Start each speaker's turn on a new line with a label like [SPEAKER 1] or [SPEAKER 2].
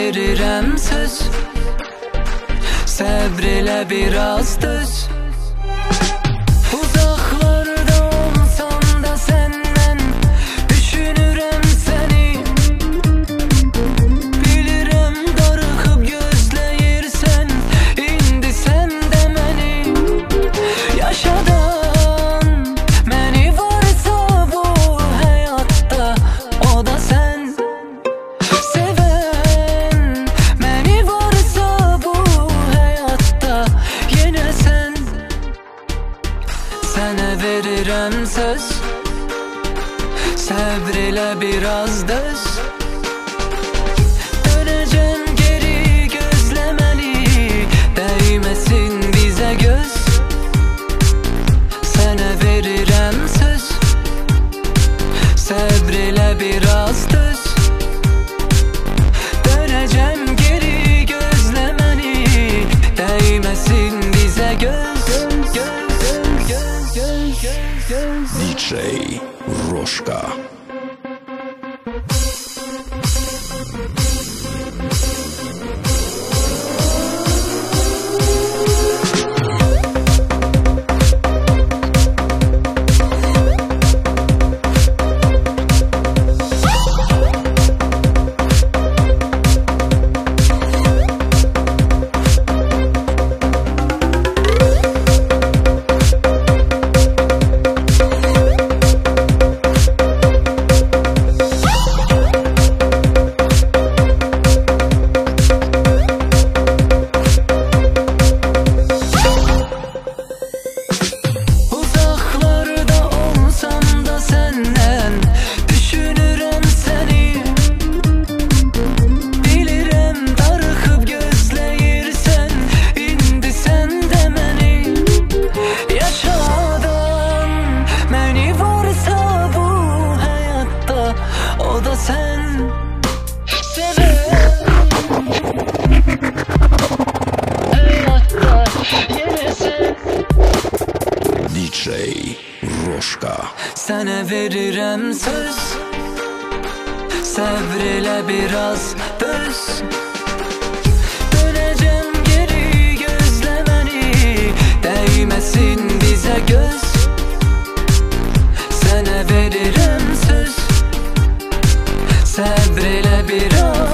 [SPEAKER 1] verirəm söz. Səbr elə biraz düz. Uzaqlarda olsam da səndən düşünürəm səni. Bilirəm darıxıb gözləyirsən indi sən də məni. Yaşadan məni varsa bu həyatda o da sən. Sevən məni varsa bu həyatda yenə sən. Sənə verirəm söz. Səbr elə biraz düz. Dönəcəm geri gözləməni, dəyməsin bizə göz. Sənə verirəm söz. Səbr elə biraz düz. Dönəcəm geri gözləməni, dəyməsin bizə göz.
[SPEAKER 2] DJ Rożka. O da sen. Hayatta yine sen. DJ Rożka.
[SPEAKER 1] Sənə verirəm söz. Səbr elə biraz düz. Dönəcəm geri gözləməni, dəyməsin bizə göz. Sənə verirəm söz. Səbr elə biraz